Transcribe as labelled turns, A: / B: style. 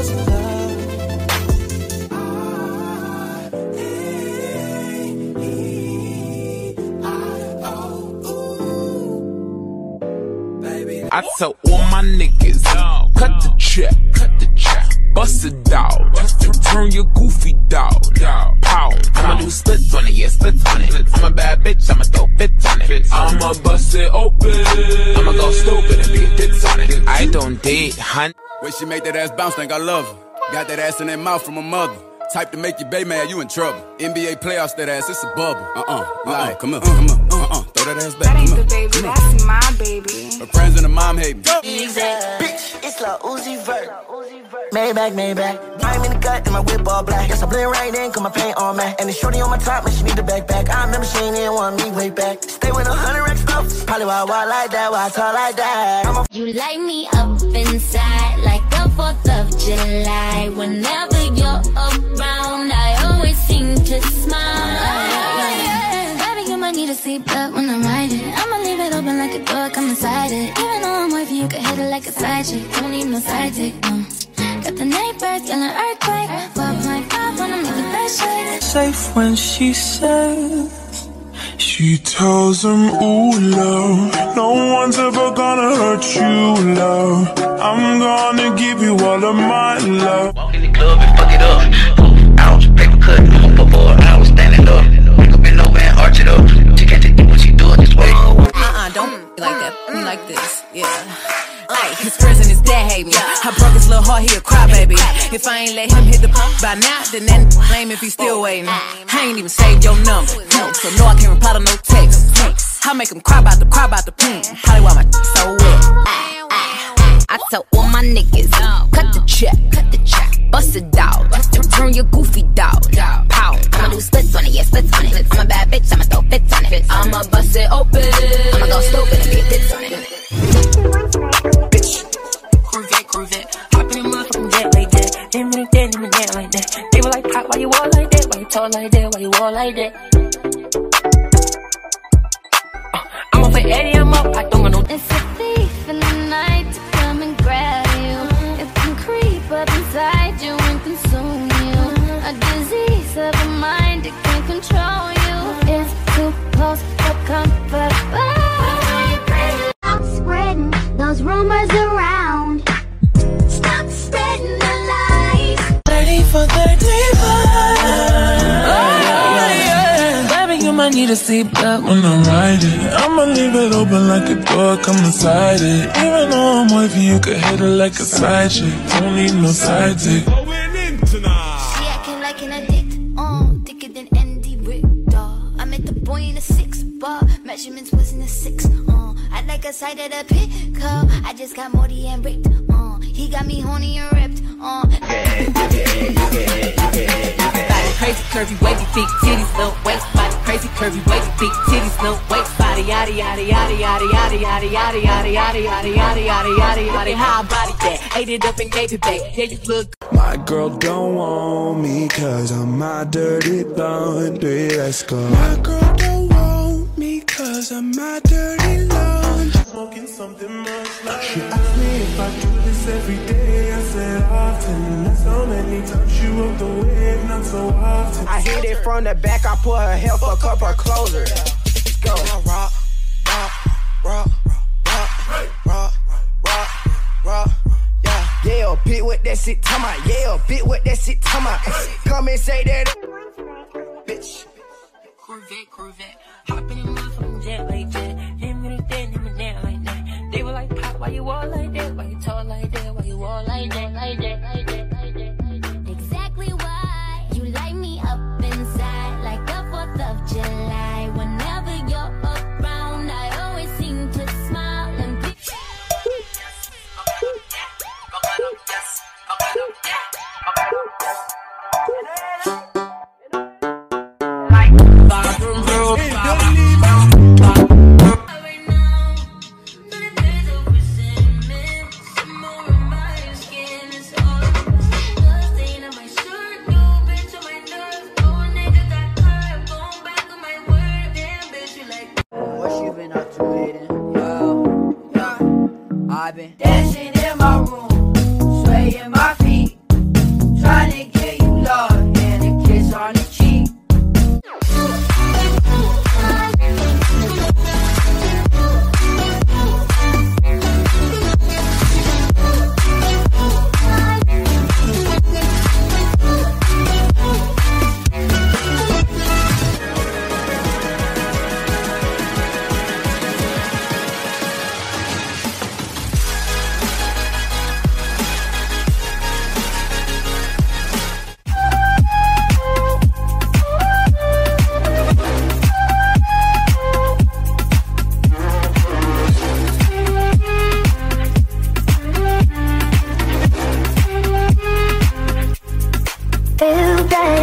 A: was in love.
B: I tell all my niggas, cut the check, bust it down, turn your goofy dog, pow. I'ma do splits on it, yeah, splits on it. I'm a bad bitch, I'ma throw fits on it. I'ma bust it open, I'ma go stupid and be a ditz on it. I don't date, hun.
C: Way she make that ass bounce, think I love her. Got that ass in that mouth from her mother. Type to make you bay mad, you in trouble. NBA playoffs, that ass, it's a bubble. Like, come on, throw that ass back.
D: That ain't the baby, that's my baby.
C: Her friends and her mom hate me.
A: Bitch, it's Lil Uzi Vert. Maybach. I'm in the gut and my whip all black. Yes, I blend right in, cause my paint on matte. And the shorty on my top, man, she need the backpack. I remember she ain't even want me way back. Stay with 100 racks up. Probably why I walk like that, why I talk like that.
E: You light me up inside like the 4th of July. Whenever you're around, I always seem to smile. Baby, you might need a seatbelt when I'm riding. I'ma leave it open like a door, come inside it. Even though I'm with you, you can hit it like a side chick. Don't need no side dick, no. Got the neighbors yelling earthquake. 12.5 wanna make the best shit.
A: Safe when she says, she tells them, ooh, love, no one's ever gonna hurt you, love. I'm gonna give you all of my love.
F: Walk in the club and fuck it up. 4 ounce paper cut, for 4 hours standing up. Wake up in over and arch it up. She can't take what she doing this way.
G: Don't like that. Me like this, yeah. His friends and his dad hate me. I broke his little heart, he a crybaby. If I ain't let him hit the by now, then that blame if he's still waiting. I ain't even saved your number, so no, I can't reply to no text. I make him cry about the probably why my so wet.
E: I tell all my niggas, cut the check, bust it down, turn your goofy dog, pow. I'ma do splits on it, yeah, splits on it. I'm a bad bitch, I'ma throw fits on it. I'ma bust it open, I'ma go stupid and be a ditz on it.
A: Corvette, hop in the motherfucking jet like that. Then when that like that. They were like, hot, why you all like that? Why you talk like that? Why you all like that? I'm off at Eddie, I'm up, I don't want no.
E: It's a thief in the night to come and grab you. It can creep up inside you and consume you. A disease of the mind, it can control you. It's too close for comfort. Stop spreading those rumors around. Stop spreading the lies.
A: 30 for 35. Baby, you might need a seatbelt when I'm riding. I'ma leave it open like a door, come inside it. Even though I'm with you, you can hit it like a side chick. Don't need no side dick.
E: She acting like an addict, thicker than Andy Richter. I met the boy in a 6-bar, measurements was in a 6. I like a side of the pickup. I just got Morty and ripped. He got me horny and ripped.
G: Body crazy, curvy, wavy, big titties, little waist. Body crazy, curvy, wavy, big titties, little waist. Body yaddy yaddy yaddy yaddy yaddy yaddy yaddy yaddy yaddy yaddy yaddy yaddy yaddy yaddy. How I body that? Ate it up and gave it back. Yeah, you look.
A: My girl don't want me cause I'm my dirty laundry. Let's go. My girl don't want me cause I'm my dirty laundry. Smoking something much like she asked me if I do this every day. I said often. Not so many times you walked away, not so often.
H: I hit it from the back, I put her hair, fuck up her closer. Let's go. Rock, yeah, bitch, what that shit talking about? Yeah, bitch, what that shit talking about? Come and say that, bitch.
A: Corvette, hop in the motherfucking jet like that. Him and that like that. They were like, pop, why you all like that? Why you talk like that? Why you all like that? Like that, like that, like that, like that.
E: Exactly why you light me up inside like the 4th of July. Whenever you're around, I always seem to smile and be.
I: day.